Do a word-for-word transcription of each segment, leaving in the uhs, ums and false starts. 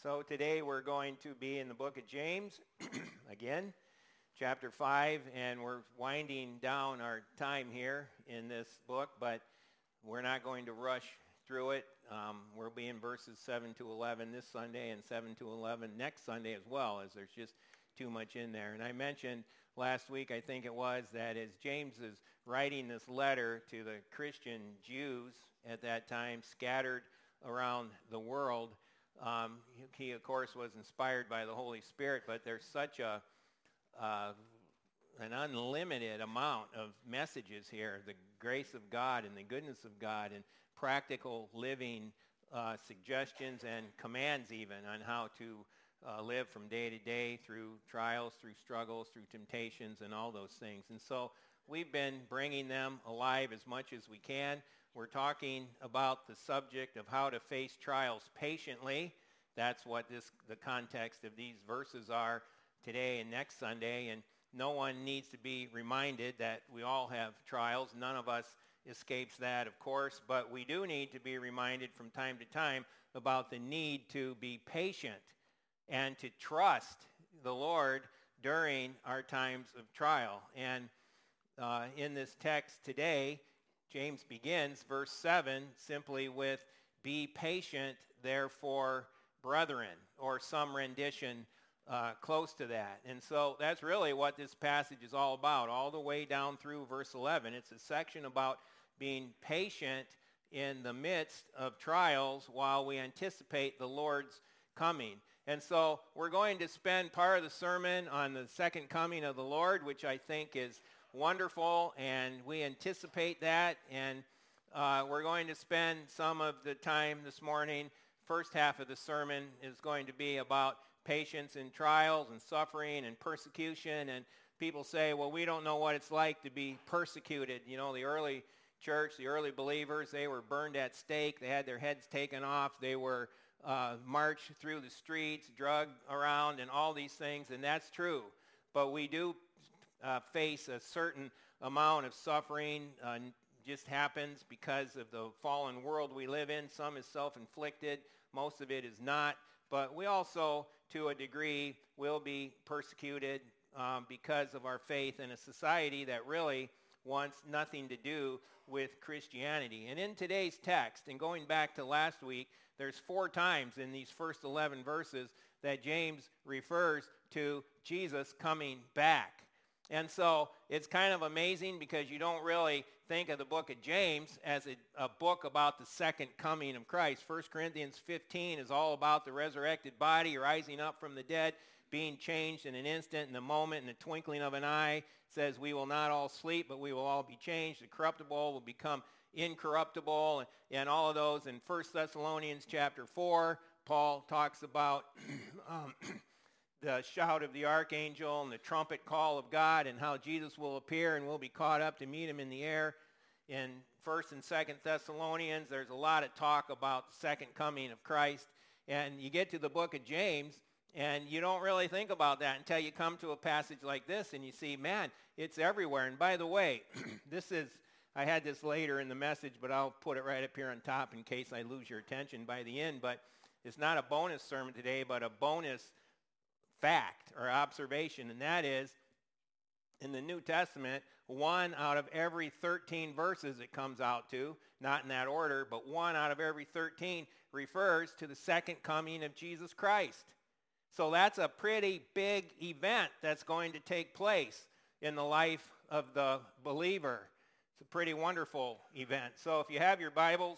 So today we're going to be in the book of James, again, chapter five, and we're winding down our time here in this book, but we're not going to rush through it. Um, we'll be in verses seven to eleven this Sunday and seven to eleven next Sunday as well, as there's just too much in there. And I mentioned last week, I think it was, that as James is writing this letter to the Christian Jews at that time scattered around the world, Um, he, of course, was inspired by the Holy Spirit, but there's such a uh, an unlimited amount of messages here, the grace of God and the goodness of God and practical living uh, suggestions and commands even on how to uh, live from day to day through trials, through struggles, through temptations, and all those things. And so we've been bringing them alive as much as we can. We're talking about the subject of how to face trials patiently. That's what this the context of these verses are today and next Sunday. And no one needs to be reminded that we all have trials. None of us escapes that, of course. But we do need to be reminded from time to time about the need to be patient and to trust the Lord during our times of trial. And uh, in this text today, James begins verse seven simply with, "Be patient, therefore, brethren," or some rendition uh, close to that. And so that's really what this passage is all about, all the way down through verse eleven. It's a section about being patient in the midst of trials while we anticipate the Lord's coming. And so we're going to spend part of the sermon on the second coming of the Lord, which I think is wonderful, and we anticipate that, and uh, we're going to spend some of the time this morning. First half of the sermon is going to be about patience in trials and suffering and persecution, and people say, well, we don't know what it's like to be persecuted. You know, the early church, the early believers, they were burned at stake, they had their heads taken off, they were uh, marched through the streets, drugged around, and all these things, and that's true, but we do Uh, face a certain amount of suffering. Uh, just happens because of the fallen world we live in. Some is self-inflicted. Most of it is not. But we also, to a degree, will be persecuted um, because of our faith in a society that really wants nothing to do with Christianity. And in today's text, and going back to last week, there's four times in these first eleven verses that James refers to Jesus coming back. And so it's kind of amazing because you don't really think of the book of James as a, a book about the second coming of Christ. First Corinthians fifteen is all about the resurrected body rising up from the dead, being changed in an instant, in a moment, in the twinkling of an eye. It says we will not all sleep, but we will all be changed. The corruptible will become incorruptible, and, and all of those. In First Thessalonians chapter four, Paul talks about um, the shout of the archangel and the trumpet call of God and how Jesus will appear and we'll be caught up to meet him in the air. In First and Second Thessalonians, there's a lot of talk about the second coming of Christ. And you get to the book of James, and you don't really think about that until you come to a passage like this, and you see, man, it's everywhere. And by the way, this is, I had this later in the message, but I'll put it right up here on top in case I lose your attention by the end. But it's not a bonus sermon today, but a bonus fact or observation, and that is, in the New Testament, one out of every thirteen verses it comes out to, not in that order, but one out of every thirteen refers to the second coming of Jesus Christ. So that's a pretty big event that's going to take place in the life of the believer. It's a pretty wonderful event. So if you have your Bibles,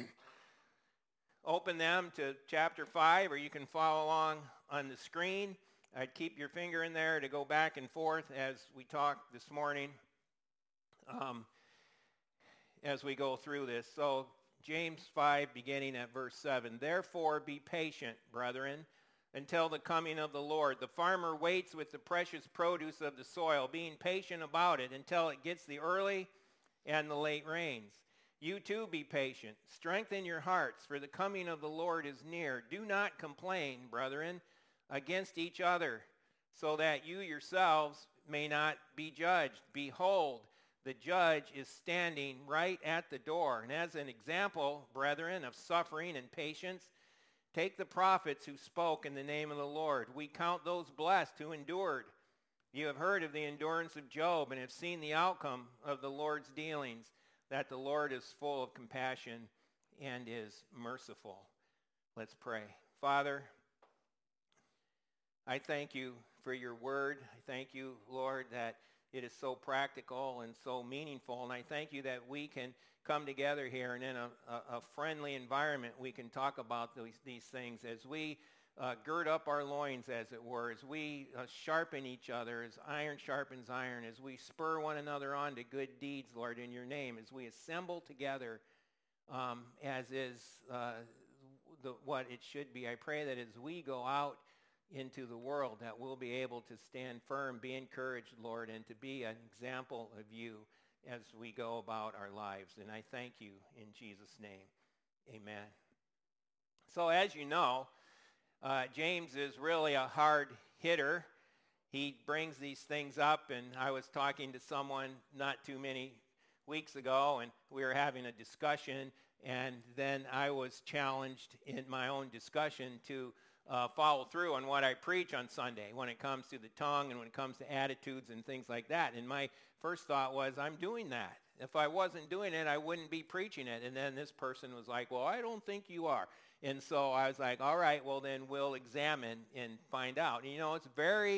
open them to chapter five, or you can follow along on the screen. I'd keep your finger in there to go back and forth as we talk this morning, um, as we go through this. So James five, beginning at verse seven. "Therefore be patient, brethren, until the coming of the Lord. The farmer waits with the precious produce of the soil, being patient about it until it gets the early and the late rains. You too be patient. Strengthen your hearts, for the coming of the Lord is near. Do not complain, brethren, against each other, so that you yourselves may not be judged. Behold, the judge is standing right at the door. And as an example, brethren, of suffering and patience, Take the prophets who spoke in the name of the Lord. We count those blessed who endured. You have heard of the endurance of Job and have seen the outcome of the Lord's dealings, that the Lord is full of compassion and is merciful. Let's pray. Father, I thank you for your word. I thank you, Lord, that it is so practical and so meaningful. And I thank you that we can come together here and in a, a, a friendly environment we can talk about these, these things as we uh, gird up our loins, as it were, as we uh, sharpen each other, as iron sharpens iron, as we spur one another on to good deeds, Lord, in your name, as we assemble together um, as is uh, the, what it should be. I pray that as we go out into the world, that we'll be able to stand firm, be encouraged, Lord, and to be an example of you as we go about our lives. And I thank you in Jesus' name. Amen. So as you know, uh, James is really a hard hitter. He brings these things up, and I was talking to someone not too many weeks ago, and we were having a discussion, and then I was challenged in my own discussion to Uh, follow through on what I preach on Sunday when it comes to the tongue and when it comes to attitudes and things like that. And my first thought was, I'm doing that. If I wasn't doing it, I wouldn't be preaching it. And then this person was like, well, I don't think you are. And so I was like, all right, well, then we'll examine and find out. And, you know, it's very,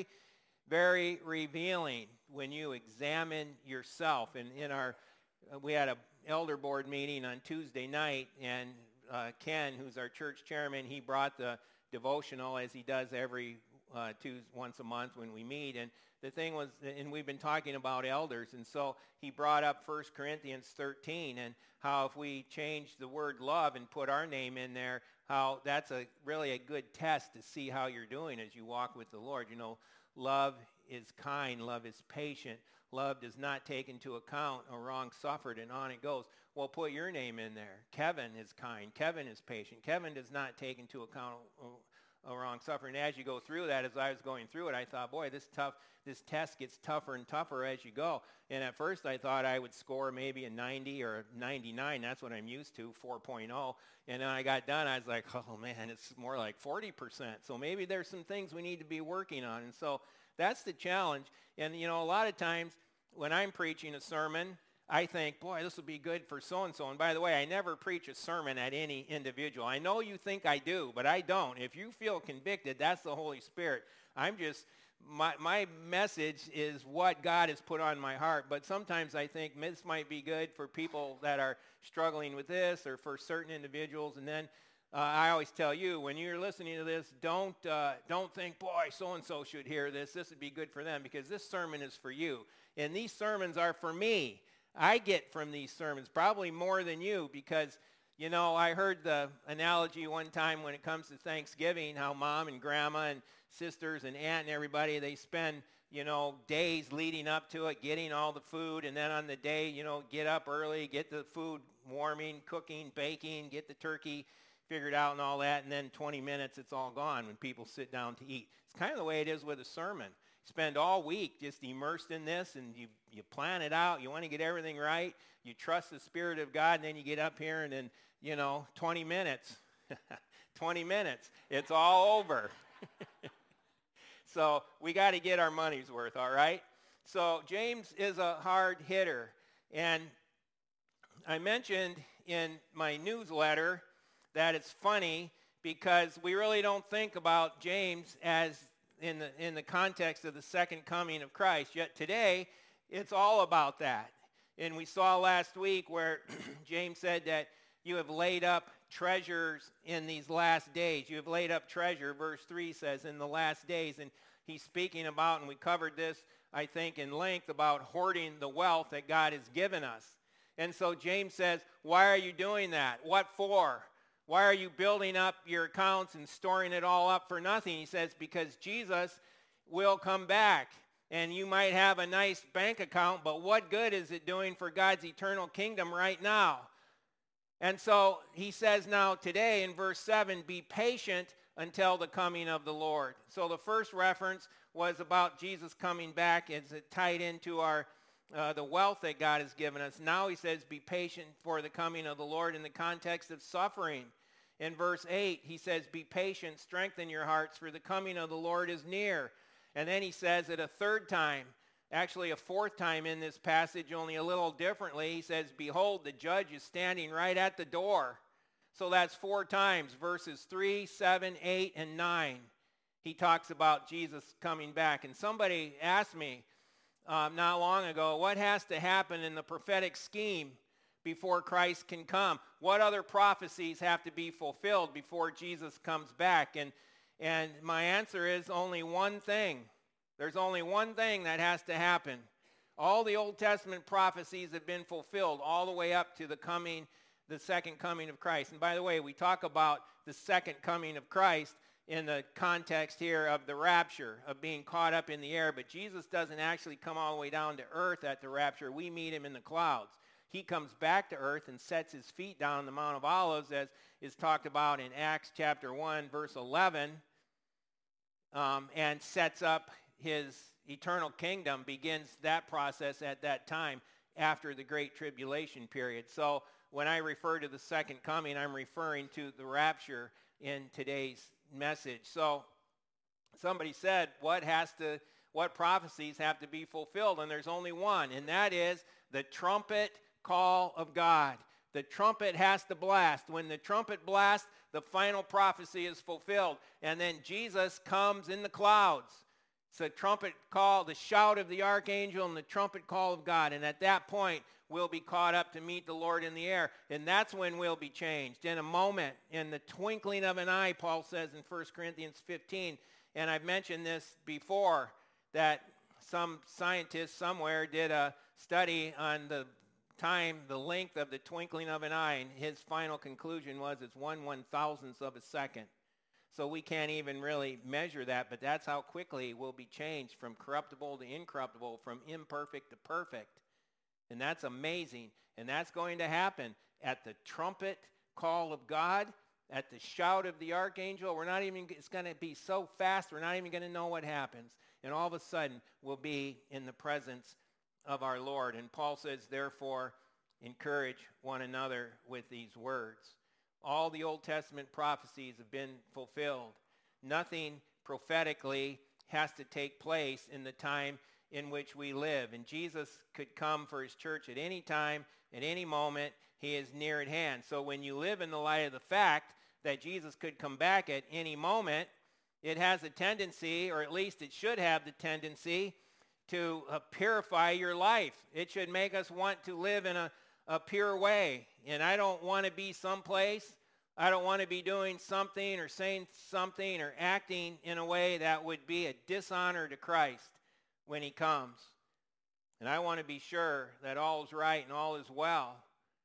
very revealing when you examine yourself. And in our, uh, we had a elder board meeting on Tuesday night, and uh, Ken, who's our church chairman, he brought the devotional as he does every uh, Tuesday, once a month when we meet. And the thing was, and we've been talking about elders, and so he brought up First Corinthians thirteen and how if we change the word love and put our name in there, how that's a really a good test to see how you're doing as you walk with the Lord. You know, love is kind, love is patient, love does not take into account a wrong suffered, and on it goes. Well, put your name in there. Kevin is kind. Kevin is patient. Kevin does not take into account a, a wrong suffering. As you go through that, as I was going through it, I thought, boy, this tough, this test gets tougher and tougher as you go. And at first I thought I would score maybe a ninety or a ninety-nine. That's what I'm used to, four point oh. And then I got done, I was like, oh, man, it's more like forty percent. So maybe there's some things we need to be working on. And so that's the challenge. And, you know, a lot of times when I'm preaching a sermon, I think, boy, this will be good for so-and-so. And by the way, I never preach a sermon at any individual. I know you think I do, but I don't. If you feel convicted, that's the Holy Spirit. I'm just, my, my message is what God has put on my heart. But sometimes I think this might be good for people that are struggling with this or for certain individuals. And then uh, I always tell you, when you're listening to this, don't, uh, don't think, boy, so-and-so should hear this. This would be good for them, because this sermon is for you. And these sermons are for me. I get from these sermons probably more than you, because, you know, I heard the analogy one time when it comes to Thanksgiving, how mom and grandma and sisters and aunt and everybody, they spend, you know, days leading up to it, getting all the food, and then on the day, you know, get up early, get the food warming, cooking, baking, get the turkey figured out and all that, and then twenty minutes it's all gone when people sit down to eat. It's kind of the way it is with a sermon. Spend all week just immersed in this, and you, you plan it out. You want to get everything right. You trust the Spirit of God, and then you get up here, and then, you know, twenty minutes, twenty minutes, it's all over. So we got to get our money's worth, all right? So James is a hard hitter. And I mentioned in my newsletter that it's funny because we really don't think about James as in the in the context of the second coming of Christ. Yet today, it's all about that. And we saw last week where James said that you have laid up treasures in these last days. You have laid up treasure, verse three says, in the last days. And he's speaking about, and we covered this, I think, in length, about hoarding the wealth that God has given us. And so James says, why are you doing that? What for? Why are you building up your accounts and storing it all up for nothing? He says, because Jesus will come back. And you might have a nice bank account, but what good is it doing for God's eternal kingdom right now? And so he says now today in verse seven, be patient until the coming of the Lord. So the first reference was about Jesus coming back. It's tied into our uh, the wealth that God has given us. Now he says be patient for the coming of the Lord in the context of suffering. In verse eight, he says, be patient, strengthen your hearts, for the coming of the Lord is near. And then he says it a third time, actually a fourth time in this passage, only a little differently. He says, behold, the judge is standing right at the door. So that's four times, verses three, seven, eight, and nine. He talks about Jesus coming back. And somebody asked me um, not long ago, what has to happen in the prophetic scheme before Christ can come? What other prophecies have to be fulfilled before Jesus comes back? And, and my answer is only one thing. There's only one thing that has to happen. All the Old Testament prophecies have been fulfilled all the way up to the coming, the second coming of Christ. And by the way, we talk about the second coming of Christ in the context here of the rapture, of being caught up in the air. But Jesus doesn't actually come all the way down to earth at the rapture. We meet him in the clouds. He comes back to earth and sets his feet down on the Mount of Olives, as is talked about in Acts chapter one, verse eleven, um, and sets up his eternal kingdom, begins that process at that time after the Great Tribulation period. So when I refer to the second coming, I'm referring to the rapture in today's message. So somebody said, what has to, what prophecies have to be fulfilled? And there's only one, and that is the trumpet call of God. The trumpet has to blast. When the trumpet blasts, the final prophecy is fulfilled. And then Jesus comes in the clouds. It's the trumpet call, the shout of the archangel, and the trumpet call of God. And at that point, we'll be caught up to meet the Lord in the air. And that's when we'll be changed. In a moment, in the twinkling of an eye, Paul says in First Corinthians fifteen. And I've mentioned this before, that some scientist somewhere did a study on the time, the length of the twinkling of an eye, and his final conclusion was it's one one thousandth of a second. So we can't even really measure that, but that's how quickly we'll be changed from corruptible to incorruptible, from imperfect to perfect. And that's amazing. And that's going to happen at the trumpet call of God, at the shout of the archangel. We're not even, it's going to be so fast, we're not even going to know what happens. And all of a sudden, we'll be in the presence of our Lord. And Paul says, therefore, encourage one another with these words. All the Old Testament prophecies have been fulfilled. Nothing prophetically has to take place in the time in which we live. And Jesus could come for his church at any time, at any moment. He is near at hand. So when you live in the light of the fact that Jesus could come back at any moment, it has a tendency, or at least it should have the tendency, to uh, purify your life. It should make us want to live in a, a pure way. And I don't want to be someplace, I don't want to be doing something or saying something or acting in a way that would be a dishonor to Christ when he comes. And I want to be sure that all is right and all is well.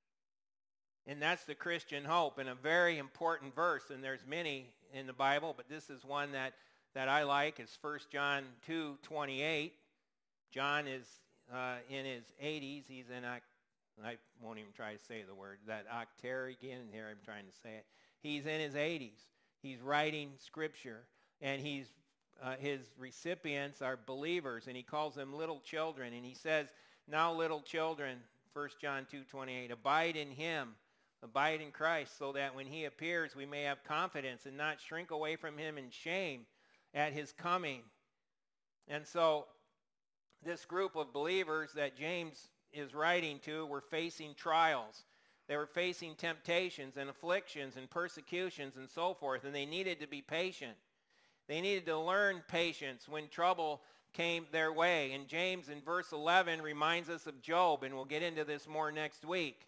And that's the Christian hope, and a very important verse, and there's many in the Bible, but this is one that, that I like. It's First John two twenty-eight. John is uh, in his eighties. He's in, I won't even try to say the word, that octagon, here I'm trying to say it. He's in his eighties. He's writing scripture, and he's uh, his recipients are believers, and he calls them little children. And he says, now little children, First John two twenty-eight, abide in him, abide in Christ, so that when he appears we may have confidence and not shrink away from him in shame at his coming. And so this group of believers that James is writing to were facing trials. They were facing temptations and afflictions and persecutions and so forth, and they needed to be patient. They needed to learn patience when trouble came their way. And James in verse eleven reminds us of Job, and we'll get into this more next week.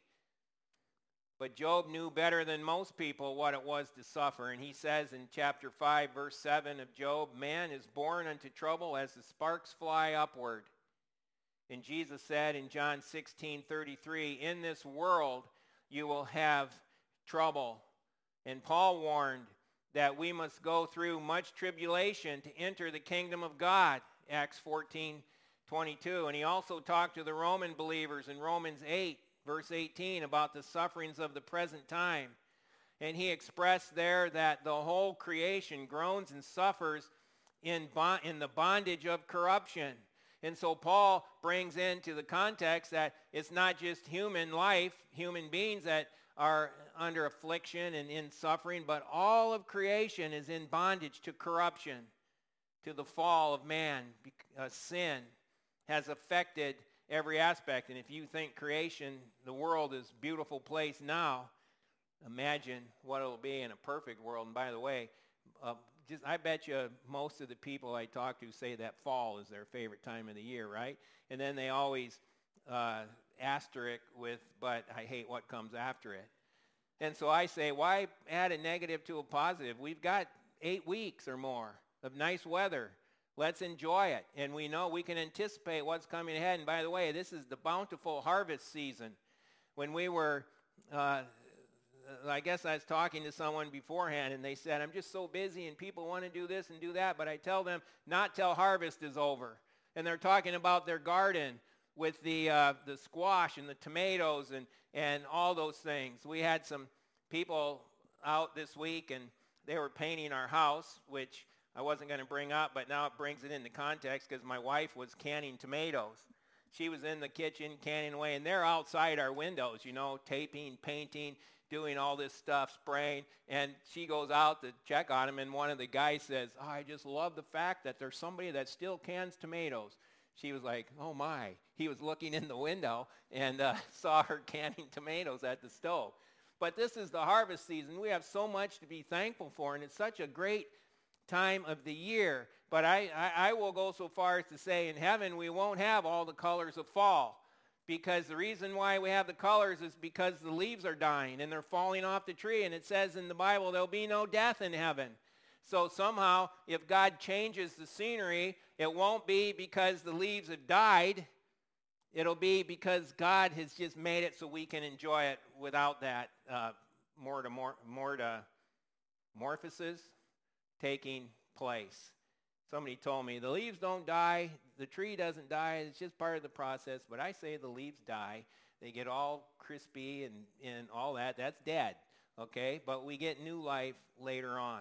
But Job knew better than most people what it was to suffer. And he says in chapter five, verse seven of Job, man is born unto trouble as the sparks fly upward. And Jesus said in John sixteen thirty-three, in this world you will have trouble. And Paul warned that we must go through much tribulation to enter the kingdom of God, Acts fourteen twenty-two. And he also talked to the Roman believers in Romans eight, verse eighteen, about the sufferings of the present time. And he expressed there that the whole creation groans and suffers in, bond, in the bondage of corruption. And so Paul brings into the context that it's not just human life, human beings that are under affliction and in suffering, but all of creation is in bondage to corruption, to the fall of man. Uh, sin has affected every aspect. And if you think creation, the world is a beautiful place now, imagine what it'll be in a perfect world. And by the way, uh, just I bet you most of the people I talk to say that fall is their favorite time of the year, right? And then they always uh, asterisk with, but I hate what comes after it. And so I say, why add a negative to a positive? We've got eight weeks or more of nice weather. Let's enjoy it. And we know we can anticipate what's coming ahead. And by the way, this is the bountiful harvest season. When we were, uh, I guess I was talking to someone beforehand, and they said, I'm just so busy, and people want to do this and do that. But I tell them, not till harvest is over. And they're talking about their garden with the uh, the squash and the tomatoes and, and all those things. We had some people out this week, and they were painting our house, which I wasn't going to bring up, but now it brings it into context because my wife was canning tomatoes. She was in the kitchen canning away, and they're outside our windows, you know, taping, painting, doing all this stuff, spraying. And she goes out to check on them, and one of the guys says, oh, I just love the fact that there's somebody that still cans tomatoes. She was like, oh, my. He was looking in the window and uh, saw her canning tomatoes at the stove. But this is the harvest season. We have so much to be thankful for, and it's such a great time of the year. But I, I, I will go so far as to say in heaven we won't have all the colors of fall, because the reason why we have the colors is because the leaves are dying and they're falling off the tree. And it says in the Bible there'll be no death in heaven. So somehow if God changes the scenery, it won't be because the leaves have died. It'll be because God has just made it so we can enjoy it without that uh, metamorphosis taking place. Somebody told me the leaves don't die, the tree doesn't die, it's just part of the process. But I say the leaves die. They get all crispy and, and all that. That's dead, okay? But we get new life later on.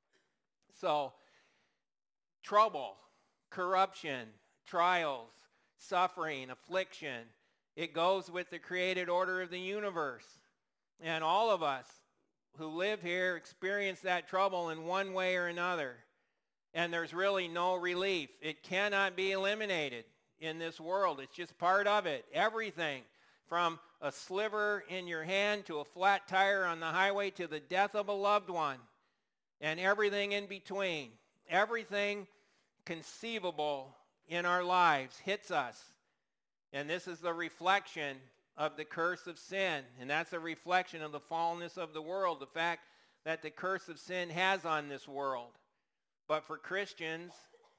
So trouble, corruption, trials, suffering, affliction, it goes with the created order of the universe. And all of us who live here experience that trouble in one way or another. And there's really no relief. It cannot be eliminated in this world. It's just part of it. Everything from a sliver in your hand to a flat tire on the highway to the death of a loved one. And everything in between. Everything conceivable in our lives hits us. And this is the reflection of the curse of sin. And that's a reflection of the fallenness of the world. The fact that the curse of sin has on this world. But for Christians,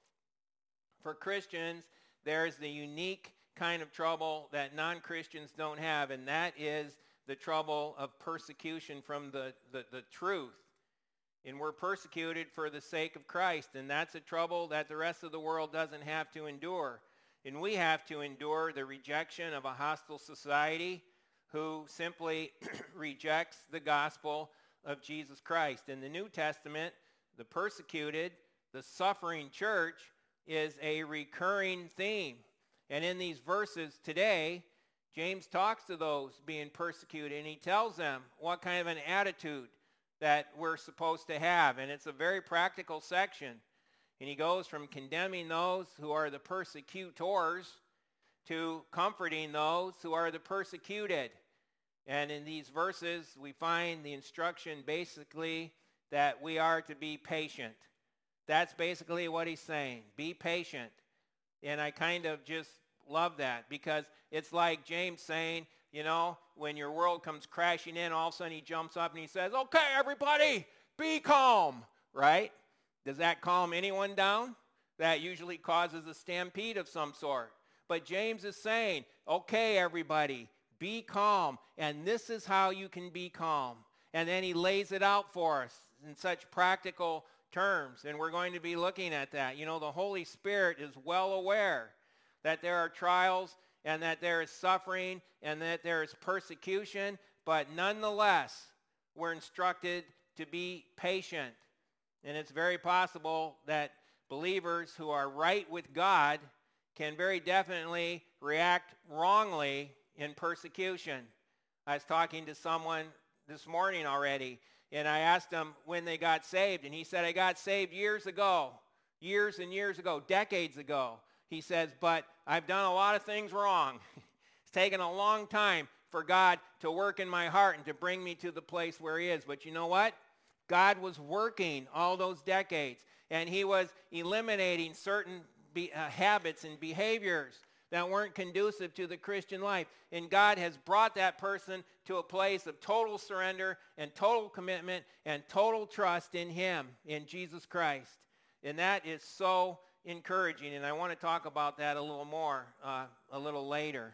for Christians, there's the unique kind of trouble that non-Christians don't have, and that is the trouble of persecution from the, the, the truth. And we're persecuted for the sake of Christ, and that's a trouble that the rest of the world doesn't have to endure. And we have to endure the rejection of a hostile society who simply rejects the gospel of Jesus Christ. In the New Testament, the persecuted, the suffering church is a recurring theme. And in these verses today, James talks to those being persecuted, and he tells them what kind of an attitude that we're supposed to have. And it's a very practical section. And he goes from condemning those who are the persecutors to comforting those who are the persecuted. And in these verses, we find the instruction basically that we are to be patient. That's basically what he's saying. Be patient. And I kind of just love that, because it's like James saying, you know, when your world comes crashing in, all of a sudden he jumps up and he says, okay, everybody, be calm, right? Does that calm anyone down? That usually causes a stampede of some sort. But James is saying, okay, everybody, be calm. And this is how you can be calm. And then he lays it out for us in such practical terms, and we're going to be looking at that. You know, the Holy Spirit is well aware that there are trials and that there is suffering and that there is persecution, but nonetheless, we're instructed to be patient. And it's very possible that believers who are right with God can very definitely react wrongly in persecution. I was talking to someone this morning already, and I asked him when they got saved, and he said, I got saved years ago, years and years ago, decades ago. He says, but I've done a lot of things wrong. It's taken a long time for God to work in my heart and to bring me to the place where he is. But you know what? God was working all those decades, and he was eliminating certain be, uh, habits and behaviors that weren't conducive to the Christian life. And God has brought that person to a place of total surrender and total commitment and total trust in him, in Jesus Christ. And that is so encouraging, and I want to talk about that a little more uh, a little later.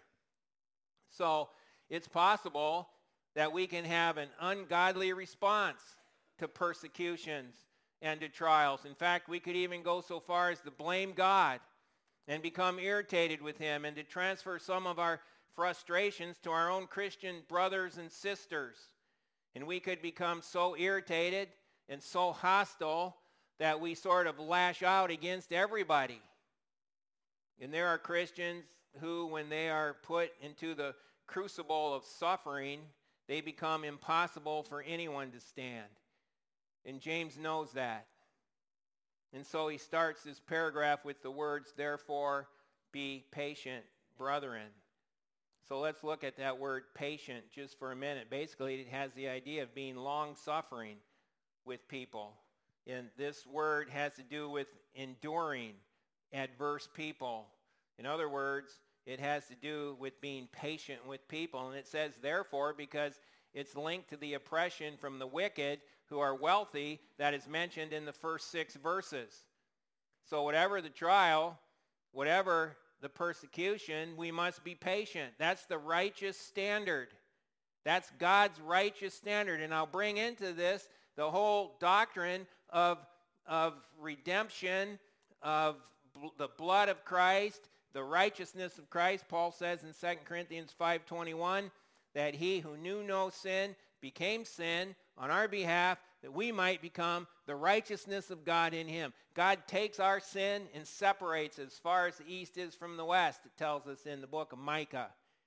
So it's possible that we can have an ungodly response to persecutions and to trials. In fact, we could even go so far as to blame God and become irritated with him and to transfer some of our frustrations to our own Christian brothers and sisters. And we could become so irritated and so hostile that we sort of lash out against everybody. And there are Christians who, when they are put into the crucible of suffering, they become impossible for anyone to stand. And James knows that. And so he starts this paragraph with the words, therefore be patient, brethren. So let's look at that word patient just for a minute. Basically, it has the idea of being long-suffering with people. And this word has to do with enduring adverse people. In other words, it has to do with being patient with people. And it says, therefore, because it's linked to the oppression from the wicked who are wealthy that is mentioned in the first six verses. So whatever the trial, whatever the persecution, we must be patient. That's the righteous standard. That's God's righteous standard. And I'll bring into this the whole doctrine of, of redemption, of bl- the blood of Christ, the righteousness of Christ. Paul says in Second Corinthians five twenty-one that he who knew no sin became sin on our behalf that we might become the righteousness of God in him. God takes our sin and separates as far as the east is from the west, it tells us in the book of Micah.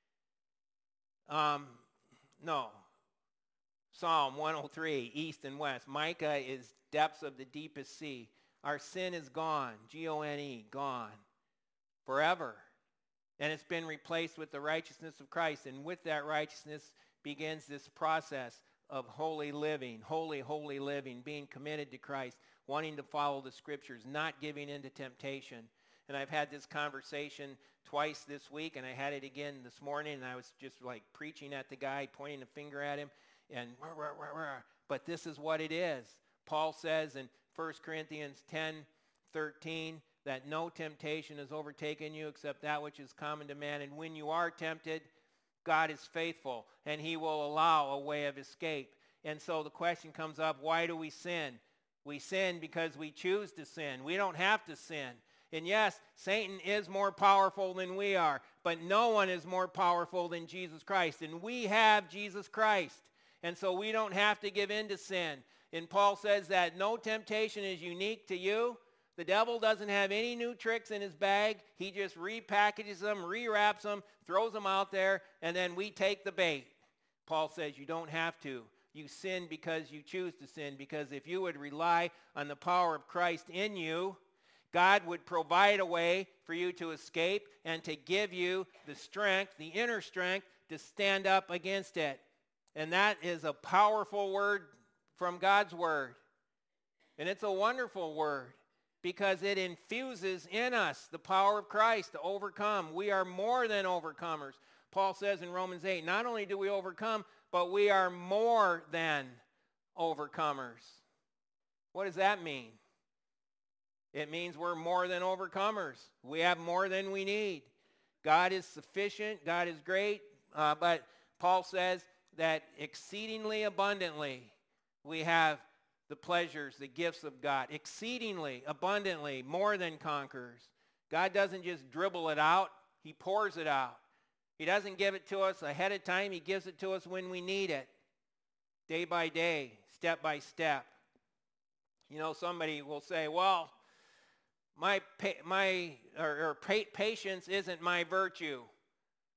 Um, no. Psalm one oh three, east and west. Micah is depths of the deepest sea. Our sin is gone, G O N E, gone, forever. And it's been replaced with the righteousness of Christ. And with that righteousness begins this process of holy living, holy, holy living, being committed to Christ, wanting to follow the Scriptures, not giving in to temptation. And I've had this conversation twice this week, and I had it again this morning, and I was just like preaching at the guy, pointing a finger at him, and rah, rah, rah, rah. But this is what it is. Paul says in First Corinthians ten thirteen that no temptation has overtaken you except that which is common to man. And when you are tempted, God is faithful, and he will allow a way of escape. And so the question comes up, why do we sin? We sin because we choose to sin. We don't have to sin. And yes, Satan is more powerful than we are, but no one is more powerful than Jesus Christ. And we have Jesus Christ. And so we don't have to give in to sin. And Paul says that no temptation is unique to you. The devil doesn't have any new tricks in his bag. He just repackages them, rewraps them, throws them out there, and then we take the bait. Paul says you don't have to. You sin because you choose to sin, because if you would rely on the power of Christ in you, God would provide a way for you to escape and to give you the strength, the inner strength, to stand up against it. And that is a powerful word from God's word. And it's a wonderful word, because it infuses in us the power of Christ to overcome. We are more than overcomers. Paul says in Romans eight, not only do we overcome, but we are more than overcomers. What does that mean? It means we're more than overcomers. We have more than we need. God is sufficient. God is great. Uh, but Paul says that exceedingly abundantly we have the pleasures, the gifts of God, exceedingly, abundantly, more than conquerors. God doesn't just dribble it out. He pours it out. He doesn't give it to us ahead of time. He gives it to us when we need it, day by day, step by step. You know, somebody will say, well, my, my or, or patience isn't my virtue.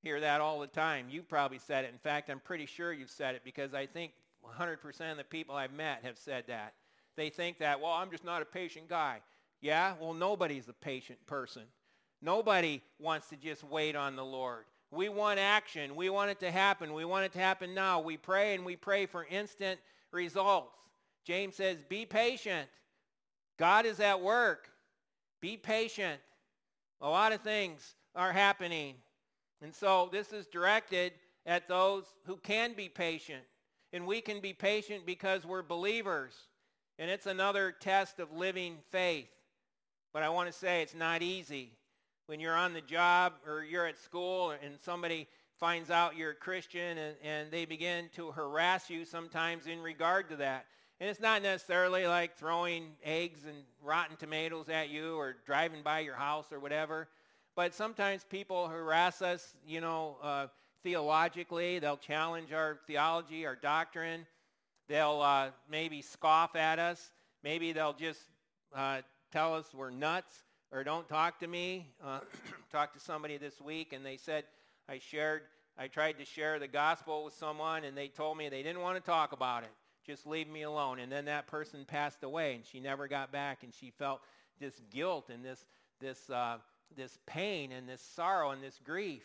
hear that all the time. You probably said it. In fact, I'm pretty sure you've said it because I think one hundred percent of the people I've met have said that. They think that, well, I'm just not a patient guy. Yeah, well, nobody's a patient person. Nobody wants to just wait on the Lord. We want action. We want it to happen. We want it to happen now. We pray and we pray for instant results. James says, be patient. God is at work. Be patient. A lot of things are happening. And so this is directed at those who can be patient. And we can be patient because we're believers. And it's another test of living faith. But I want to say it's not easy. When you're on the job or you're at school and somebody finds out you're a Christian and, and they begin to harass you sometimes in regard to that. And it's not necessarily like throwing eggs and rotten tomatoes at you or driving by your house or whatever. But sometimes people harass us, you know, uh, theologically. They'll challenge our theology, our doctrine. They'll uh, maybe scoff at us. Maybe they'll just uh, tell us we're nuts or don't talk to me. Uh, talked to somebody this week and they said I shared, I tried to share the gospel with someone and they told me they didn't want to talk about it. Just leave me alone. And then that person passed away and she never got back and she felt this guilt and this, this, uh, this pain and this sorrow and this grief.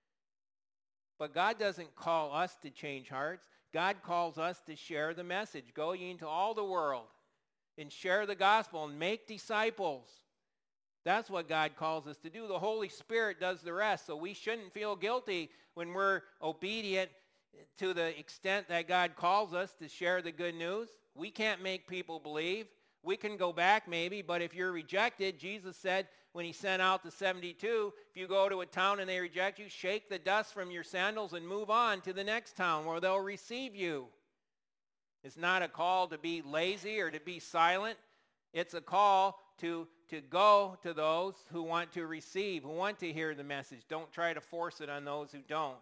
But God doesn't call us to change hearts. God calls us to share the message. Go ye into all the world and share the gospel and make disciples. That's what God calls us to do. The Holy Spirit does the rest. So we shouldn't feel guilty when we're obedient to the extent that God calls us to share the good news. We can't make people believe. We can go back maybe, but if you're rejected, Jesus said when he sent out the seventy-two, if you go to a town and they reject you, shake the dust from your sandals and move on to the next town where they'll receive you. It's not a call to be lazy or to be silent. It's a call to, to go to those who want to receive, who want to hear the message. Don't try to force it on those who don't.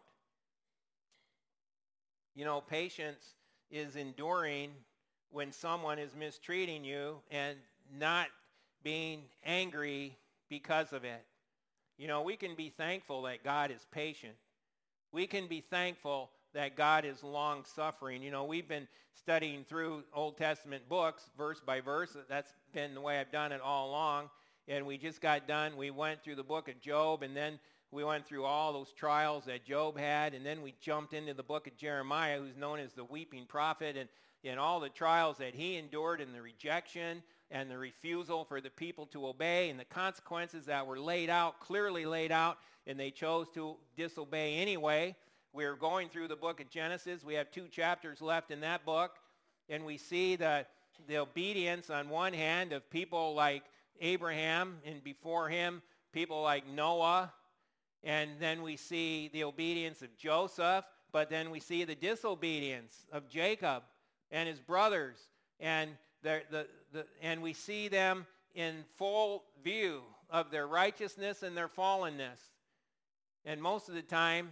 You know, patience is enduring when someone is mistreating you and not being angry because of it. You know, we can be thankful that God is patient. We can be thankful that God is long-suffering. You know, we've been studying through Old Testament books, verse by verse. That's been the way I've done it all along. And we just got done. We went through the book of Job, and then we went through all those trials that Job had, and then we jumped into the book of Jeremiah, who's known as the weeping prophet, and, and all the trials that he endured and the rejection and the refusal for the people to obey and the consequences that were laid out, clearly laid out, and they chose to disobey anyway. We're going through the book of Genesis. We have two chapters left in that book, and we see the, the obedience on one hand of people like Abraham, and before him, people like Noah. And then we see the obedience of Joseph, but then we see the disobedience of Jacob and his brothers. And, the, the, the, and we see them in full view of their righteousness and their fallenness. And most of the time,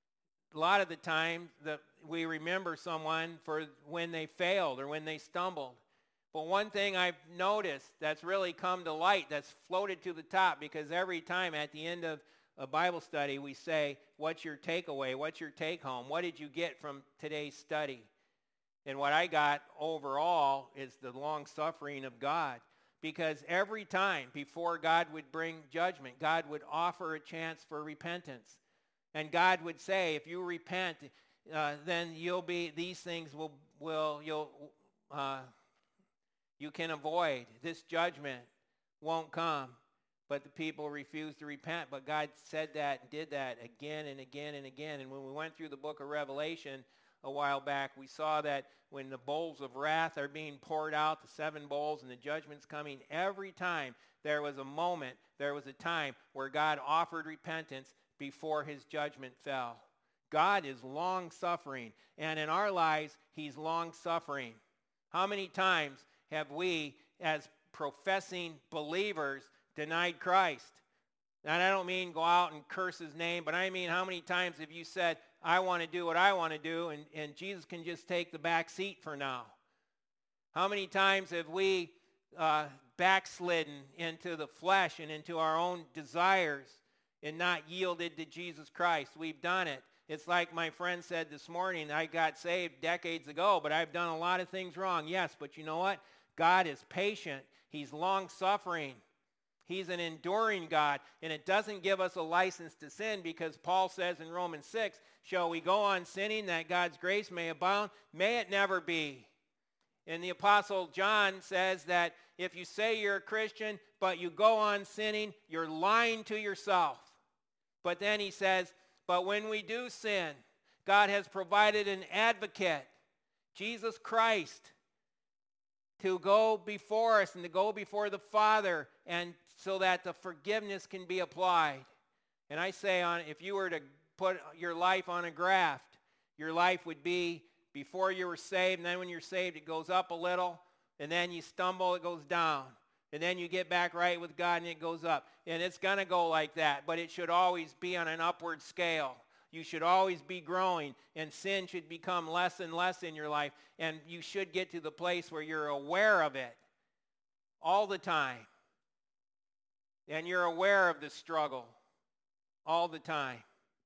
a lot of the time, the, we remember someone for when they failed or when they stumbled. But one thing I've noticed that's really come to light, that's floated to the top, because every time at the end of a Bible study, we say, what's your takeaway? What's your take home? What did you get from today's study? And what I got overall is the long suffering of God. Because every time before God would bring judgment, God would offer a chance for repentance. And God would say, if you repent, uh, then you'll be, these things will, will you'll, uh, you can avoid. This judgment won't come. But the people refused to repent. But God said that and did that again and again and again. And when we went through the book of Revelation a while back, we saw that when the bowls of wrath are being poured out, the seven bowls, and the judgment's coming, every time there was a moment, there was a time where God offered repentance before his judgment fell. God is long-suffering. And in our lives, he's long-suffering. How many times have we, as professing believers, denied Christ? And I don't mean go out and curse his name, but I mean how many times have you said, I want to do what I want to do, and, and Jesus can just take the back seat for now? How many times have we uh, backslidden into the flesh and into our own desires and not yielded to Jesus Christ. We've done it. It's like my friend said this morning, I got saved decades ago, but I've done a lot of things wrong. Yes, but you know what? God is patient. He's long-suffering. He's an enduring God, and it doesn't give us a license to sin because Paul says in Romans six, shall we go on sinning that God's grace may abound? May it never be. And the Apostle John says that if you say you're a Christian, but you go on sinning, you're lying to yourself. But then he says, but when we do sin, God has provided an advocate, Jesus Christ, to go before us and to go before the Father, and so that the forgiveness can be applied. And I say, on if you were to put your life on a graph, your life would be before you were saved, and then when you're saved, it goes up a little, and then you stumble, it goes down. And then you get back right with God, and it goes up. And it's going to go like that, but it should always be on an upward scale. You should always be growing, and sin should become less and less in your life, and you should get to the place where you're aware of it all the time. And you're aware of the struggle all the time.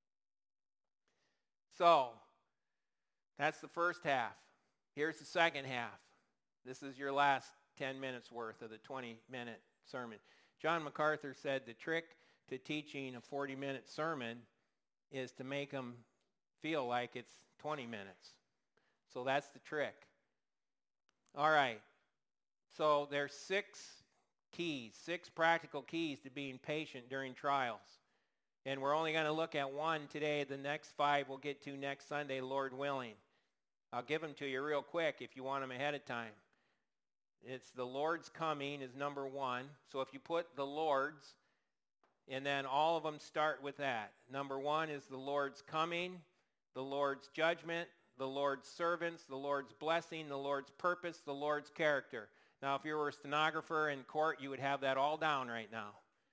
So, that's the first half. Here's the second half. This is your last ten minutes worth of the twenty-minute sermon. John MacArthur said the trick to teaching a forty-minute sermon is to make them feel like it's twenty minutes. So that's the trick. All right. So there's six keys, six practical keys to being patient during trials. And we're only going to look at one today. The next five we'll get to next Sunday, Lord willing. I'll give them to you real quick if you want them ahead of time. It's the Lord's coming is number one. So if you put the Lord's, and then all of them start with that. Number one is the Lord's coming, the Lord's judgment, the Lord's servants, the Lord's blessing, the Lord's purpose, the Lord's character. Now, if you were a stenographer in court, you would have that all down right now.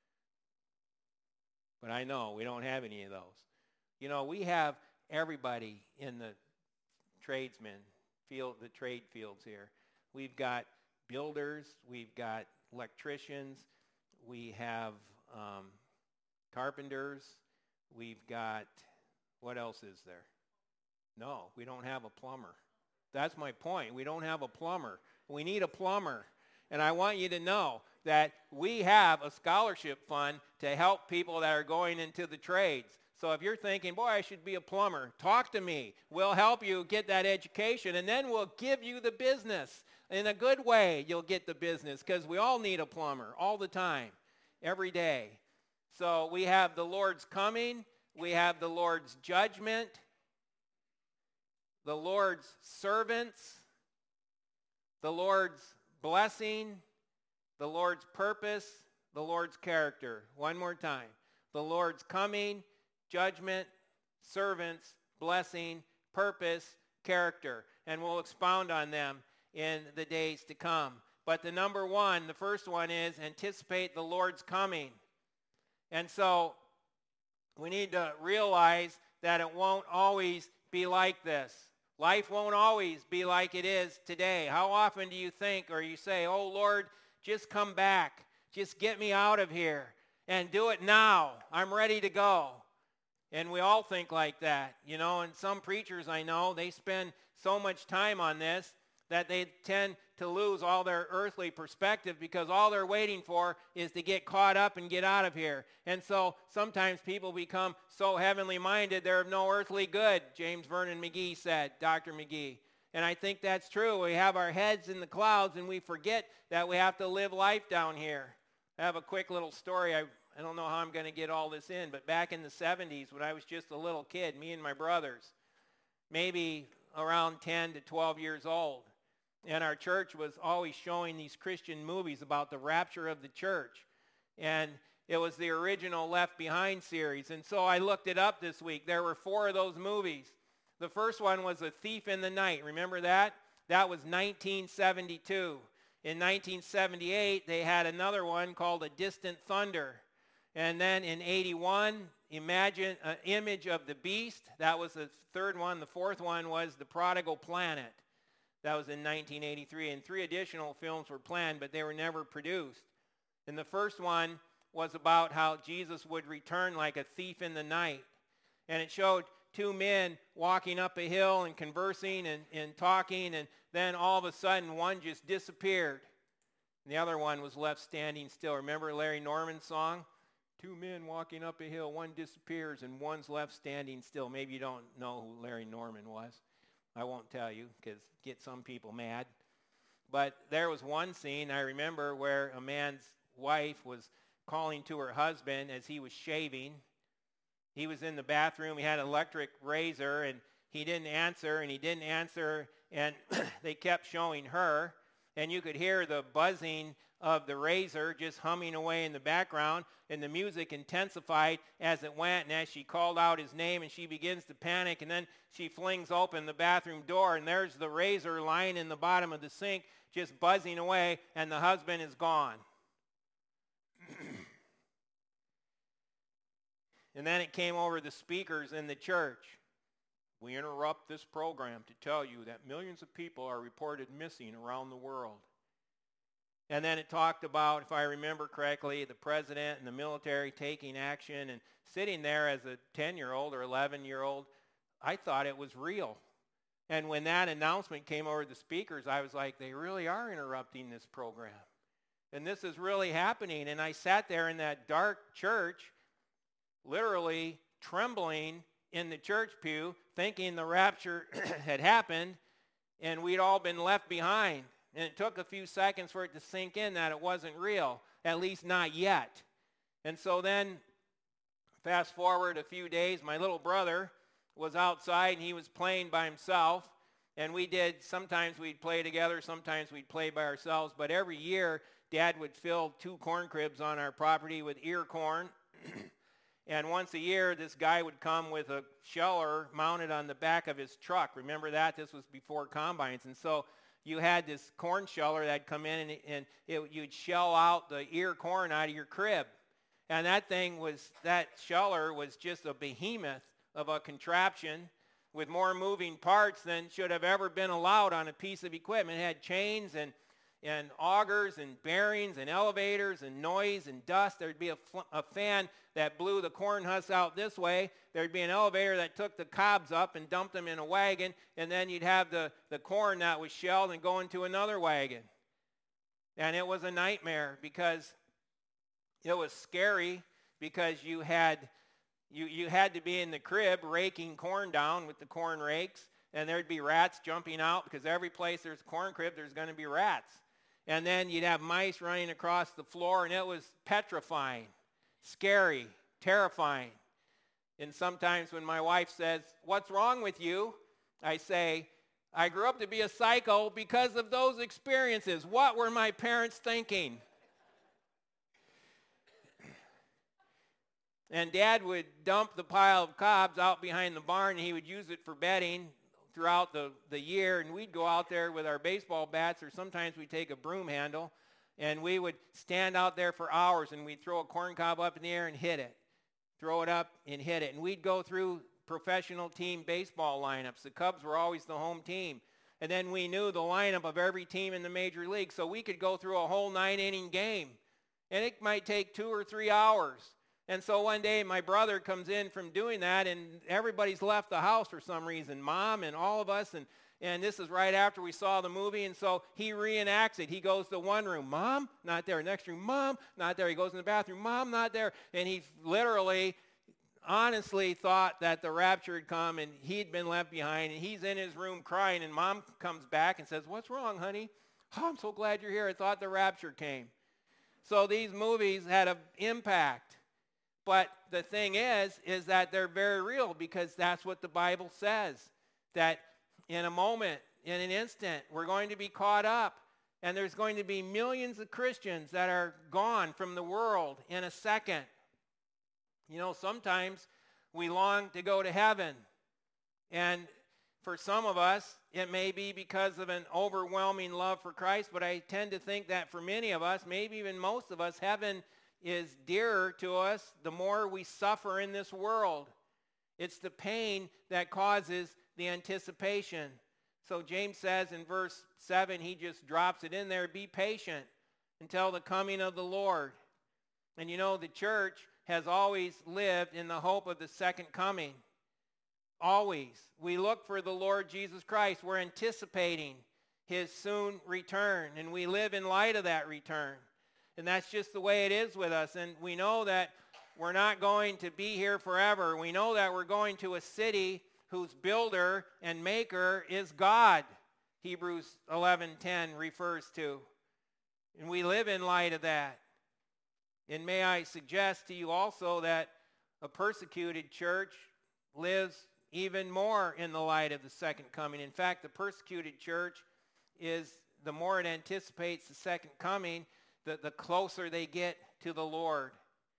But I know we don't have any of those. You know, we have everybody in the tradesmen field, the trade fields here. We've got builders, we've got electricians, we have um, carpenters, we've got, what else is there? No, we don't have a plumber. That's my point. We don't have a plumber. We need a plumber. And I want you to know that we have a scholarship fund to help people that are going into the trades. So if you're thinking, boy, I should be a plumber, talk to me. We'll help you get that education, and then we'll give you the business. In a good way, you'll get the business, because we all need a plumber all the time, every day. So we have the Lord's coming. We have the Lord's judgment, the Lord's servants, the Lord's blessing, the Lord's purpose, the Lord's character. One more time. The Lord's coming, judgment, servants, blessing, purpose, character. And we'll expound on them in the days to come. But the number one, the first one is anticipate the Lord's coming. And so we need to realize that it won't always be like this. Life won't always be like it is today. How often do you think or you say, oh Lord, just come back. Just get me out of here and do it now. I'm ready to go. And we all think like that, you know, and some preachers I know, they spend so much time on this that they tend to lose all their earthly perspective because all they're waiting for is to get caught up and get out of here. And so sometimes people become so heavenly minded they're of no earthly good, James Vernon McGee said, Doctor McGee. And I think that's true. We have our heads in the clouds and we forget that we have to live life down here. I have a quick little story. I, I don't know how I'm going to get all this in, but back in the seventies when I was just a little kid, me and my brothers, maybe around ten to twelve years old, and our church was always showing these Christian movies about the rapture of the church. And it was the original Left Behind series. And so I looked it up this week. There were four of those movies. The first one was A Thief in the Night. Remember that? That was nineteen seventy-two. In nineteen seventy-eight, they had another one called A Distant Thunder. And then in eighty-one, Imagine an Image of the Beast. That was the third one. The fourth one was The Prodigal Planet. That was in nineteen eighty-three, and three additional films were planned, but they were never produced. And the first one was about how Jesus would return like a thief in the night. And it showed two men walking up a hill and conversing and, and talking, and then all of a sudden one just disappeared. And the other one was left standing still. Remember Larry Norman's song? Two men walking up a hill, one disappears and one's left standing still. Maybe you don't know who Larry Norman was. I won't tell you because get some people mad. But there was one scene I remember where a man's wife was calling to her husband as he was shaving. He was in the bathroom. He had an electric razor, and he didn't answer, and he didn't answer, and they kept showing her. And you could hear the buzzing of the razor just humming away in the background, and the music intensified as it went, and as she called out his name, and she begins to panic, and then she flings open the bathroom door, and there's the razor lying in the bottom of the sink, just buzzing away, and the husband is gone. And then it came over the speakers in the church. We interrupt this program to tell you that millions of people are reported missing around the world. And then it talked about, if I remember correctly, the president and the military taking action, and sitting there as a ten-year-old or eleven-year-old, I thought it was real. And when that announcement came over the speakers, I was like, they really are interrupting this program. And this is really happening. And I sat there in that dark church, literally trembling in the church pew, thinking the rapture had happened and we'd all been left behind. And it took a few seconds for it to sink in that it wasn't real, at least not yet. And so then, fast forward a few days, my little brother was outside and he was playing by himself. And we did, sometimes we'd play together, sometimes we'd play by ourselves. But every year, Dad would fill two corn cribs on our property with ear corn. And once a year, this guy would come with a sheller mounted on the back of his truck. Remember that? This was before combines. And so you had this corn sheller that'd come in, and, and it, you'd shell out the ear corn out of your crib. And that thing was, that sheller was just a behemoth of a contraption with more moving parts than should have ever been allowed on a piece of equipment. It had chains and and augers and bearings and elevators and noise and dust. There'd be a, fl- a fan that blew the corn husks out this way. There'd be an elevator that took the cobs up and dumped them in a wagon, and then you'd have the, the corn that was shelled and go into another wagon. And it was a nightmare because it was scary because you had you, you had to be in the crib raking corn down with the corn rakes, and there'd be rats jumping out because every place there's a corn crib, there's going to be rats. And then you'd have mice running across the floor, and it was petrifying, scary, terrifying. And sometimes when my wife says, "What's wrong with you?" I say, "I grew up to be a psycho because of those experiences. What were my parents thinking?" And Dad would dump the pile of cobs out behind the barn, and he would use it for bedding throughout the, the year, and we'd go out there with our baseball bats, or sometimes we'd take a broom handle, and we would stand out there for hours, and we'd throw a corn cob up in the air and hit it, throw it up and hit it. And we'd go through professional team baseball lineups. The Cubs were always the home team. And then we knew the lineup of every team in the major league, so we could go through a whole nine-inning game. And it might take two or three hours. And so one day my brother comes in from doing that, and everybody's left the house for some reason, Mom and all of us, and, and this is right after we saw the movie, and so he reenacts it. He goes to one room, Mom, not there. Next room, Mom, not there. He goes in the bathroom, Mom, not there. And he literally, honestly thought that the rapture had come and he'd been left behind, and he's in his room crying, and Mom comes back and says, "What's wrong, honey?" "Oh, I'm so glad you're here. I thought the rapture came." So these movies had an impact. But the thing is, is that they're very real because that's what the Bible says, that in a moment, in an instant, we're going to be caught up, and there's going to be millions of Christians that are gone from the world in a second. You know, sometimes we long to go to heaven, and for some of us, it may be because of an overwhelming love for Christ, but I tend to think that for many of us, maybe even most of us, heaven is dearer to us the more we suffer in this world. It's the pain that causes the anticipation. So James says in verse seven, he just drops it in there, be patient until the coming of the Lord. And you know, the church has always lived in the hope of the second coming. Always. We look for the Lord Jesus Christ. We're anticipating his soon return, and we live in light of that return. And that's just the way it is with us. And we know that we're not going to be here forever. We know that we're going to a city whose builder and maker is God, Hebrews eleven ten refers to. And we live in light of that. And may I suggest to you also that a persecuted church lives even more in the light of the second coming. In fact, the persecuted church is, the more it anticipates the second coming, the, the closer they get to the Lord.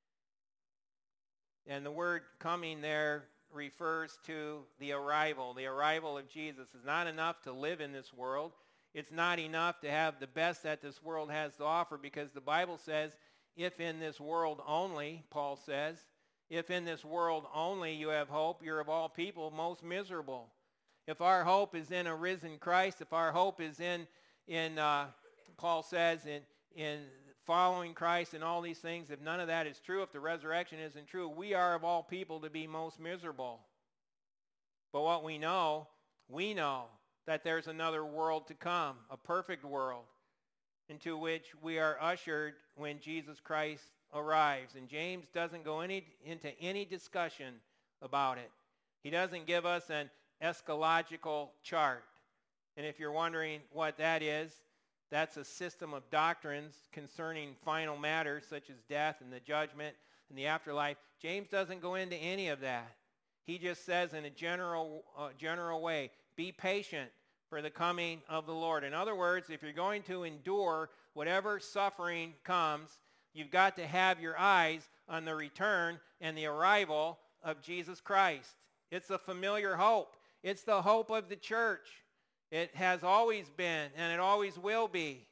And the word coming there refers to the arrival. The arrival of Jesus is not enough to live in this world. It's not enough to have the best that this world has to offer, because the Bible says, if in this world only, Paul says, if in this world only you have hope, you're of all people most miserable. If our hope is in a risen Christ, if our hope is in, in uh, Paul says, in, in following Christ and all these things, if none of that is true, if the resurrection isn't true, we are of all people to be most miserable. But what we know, we know that there's another world to come, a perfect world, into which we are ushered when Jesus Christ arrives. And James doesn't go any, into any discussion about it. He doesn't give us an eschatological chart. And if you're wondering what that is, that's a system of doctrines concerning final matters such as death and the judgment and the afterlife. James doesn't go into any of that. He just says in a general, uh, general way, be patient for the coming of the Lord. In other words, if you're going to endure whatever suffering comes, you've got to have your eyes on the return and the arrival of Jesus Christ. It's a familiar hope. It's the hope of the church. It has always been, and it always will be.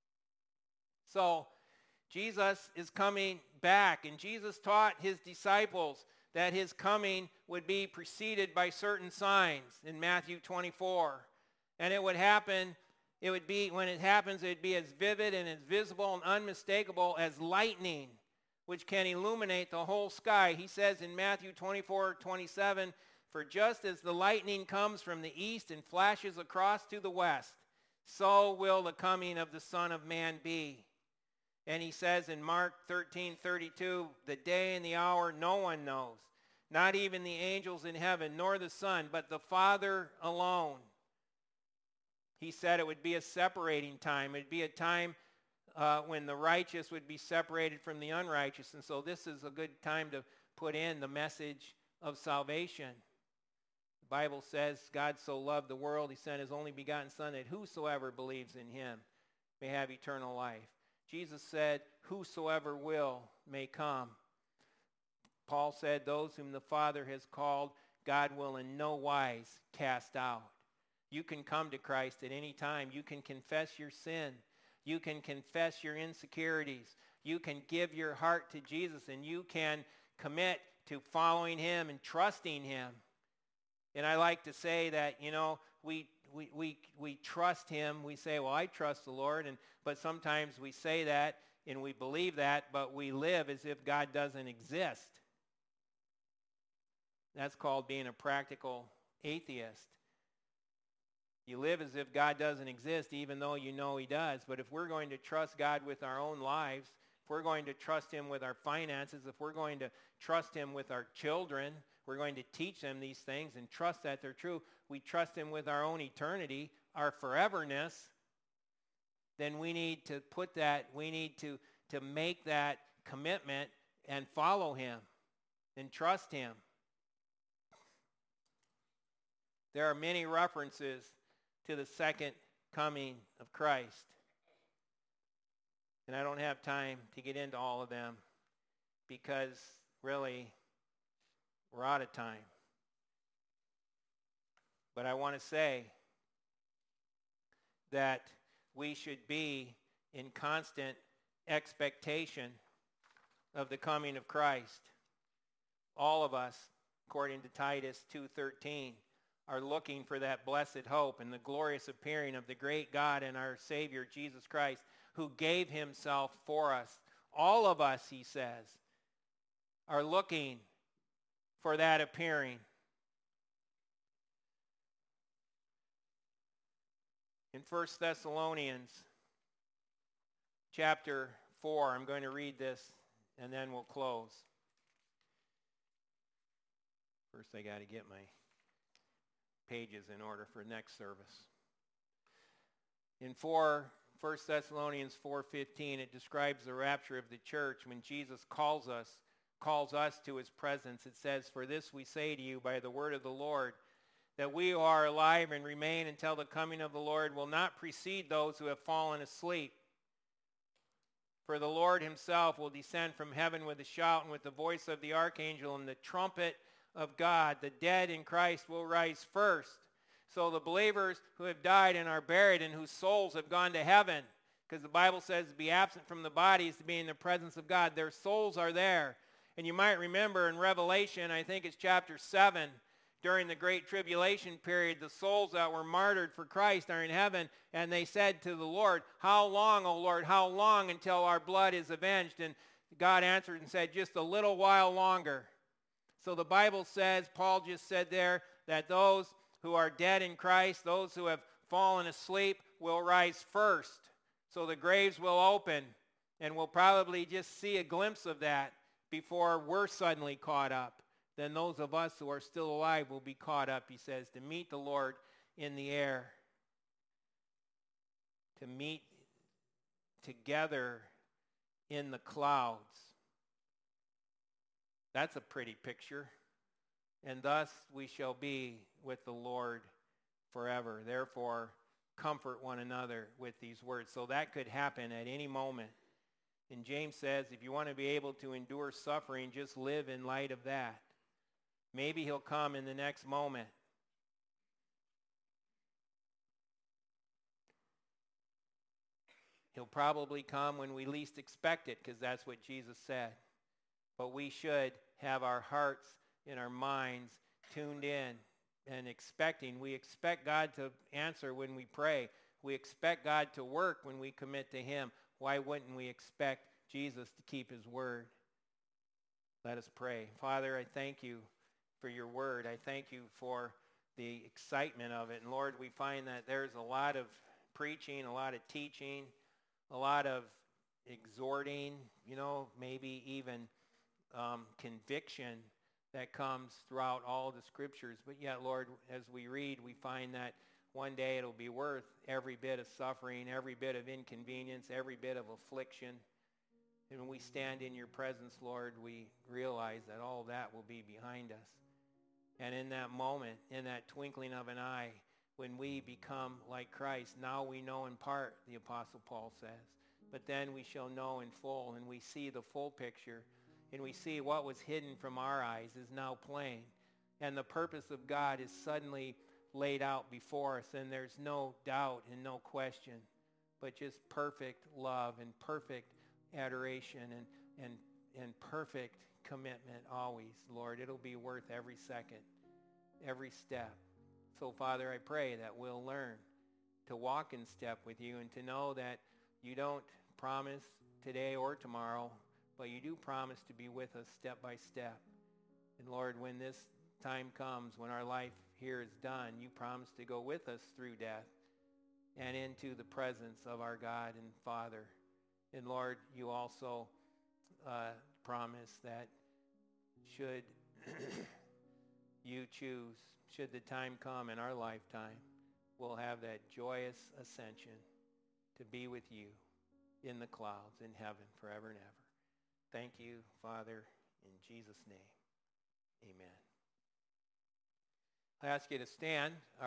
So, Jesus is coming back, and Jesus taught his disciples that his coming would be preceded by certain signs in Matthew twenty-four. And it would happen, it would be, when it happens, it would be as vivid and as visible and unmistakable as lightning, which can illuminate the whole sky. He says in Matthew twenty-four twenty-seven, for just as the lightning comes from the east and flashes across to the west, so will the coming of the Son of Man be. And he says in Mark thirteen thirty-two, the day and the hour no one knows, not even the angels in heaven, nor the Son, but the Father alone. He said it would be a separating time. It would be a time uh, when the righteous would be separated from the unrighteous. And so this is a good time to put in the message of salvation. The Bible says God so loved the world, he sent his only begotten Son, that whosoever believes in him may have eternal life. Jesus said, whosoever will may come. Paul said, those whom the Father has called, God will in no wise cast out. You can come to Christ at any time. You can confess your sin. You can confess your insecurities. You can give your heart to Jesus, and you can commit to following him and trusting him. And I like to say that, you know, we we we we trust him. We say, well, I trust the Lord, and but sometimes we say that and we believe that, but we live as if God doesn't exist. That's called being a practical atheist. You live as if God doesn't exist, even though you know he does. But if we're going to trust God with our own lives, if we're going to trust him with our finances, if we're going to trust him with our children, we're going to teach them these things and trust that they're true, we trust him with our own eternity, our foreverness, then we need to put that, we need to, to make that commitment and follow him and trust him. There are many references to the second coming of Christ. And I don't have time to get into all of them because really we're out of time. But I want to say that we should be in constant expectation of the coming of Christ. All of us, according to Titus two thirteen, are looking for that blessed hope and the glorious appearing of the great God and our Savior, Jesus Christ, who gave himself for us. All of us, he says, are looking for that appearing. In First Thessalonians chapter four, I'm going to read this and then we'll close. First I got to get my pages in order for next service. In four, First Thessalonians four fifteen, it describes the rapture of the church when Jesus calls us, calls us to his presence. It says, "For this we say to you by the word of the Lord, that we who are alive and remain until the coming of the Lord will not precede those who have fallen asleep. For the Lord himself will descend from heaven with a shout and with the voice of the archangel and the trumpet of God. The dead in Christ will rise first. So the believers who have died and are buried and whose souls have gone to heaven," because the Bible says to be absent from the body is to be in the presence of God. Their souls are there. And you might remember in Revelation, I think it's chapter seven, during the Great Tribulation period, the souls that were martyred for Christ are in heaven, and they said to the Lord, "How long, O Lord, how long until our blood is avenged?" And God answered and said, "Just a little while longer." So the Bible says, Paul just said there, that those who are dead in Christ, those who have fallen asleep, will rise first. So the graves will open, and we'll probably just see a glimpse of that before we're suddenly caught up. Then those of us who are still alive will be caught up, he says, to meet the Lord in the air, to meet together in the clouds. That's a pretty picture. And thus we shall be with the Lord forever. Therefore, comfort one another with these words. So that could happen at any moment. And James says, if you want to be able to endure suffering, just live in light of that. Maybe he'll come in the next moment. He'll probably come when we least expect it, because that's what Jesus said. But we should have our hearts and our minds tuned in and expecting. We expect God to answer when we pray. We expect God to work when we commit to him. Why wouldn't we expect Jesus to keep his word? Let us pray. Father, I thank you for your word. I thank you for the excitement of it. And Lord, we find that there's a lot of preaching, a lot of teaching, a lot of exhorting, you know, maybe even um, conviction that comes throughout all the scriptures. But yet, Lord, as we read, we find that one day it'll be worth every bit of suffering, every bit of inconvenience, every bit of affliction. And when we stand in your presence, Lord, we realize that all that will be behind us. And in that moment, in that twinkling of an eye, when we become like Christ, now we know in part, the Apostle Paul says. But then we shall know in full, and we see the full picture, and we see what was hidden from our eyes is now plain. And the purpose of God is suddenly laid out before us, and there's no doubt and no question, but just perfect love and perfect adoration and, and, and perfect commitment always, Lord. It'll be worth every second, every step. So, Father, I pray that we'll learn to walk in step with you and to know that you don't promise today or tomorrow, but you do promise to be with us step by step. And Lord, when this time comes, when our life here is done, you promise to go with us through death and into the presence of our God and Father. And Lord, you also uh, promise that should you choose, should the time come in our lifetime, we'll have that joyous ascension to be with you in the clouds in heaven forever and ever. Thank you, Father, in Jesus' name. Amen. I ask you to stand.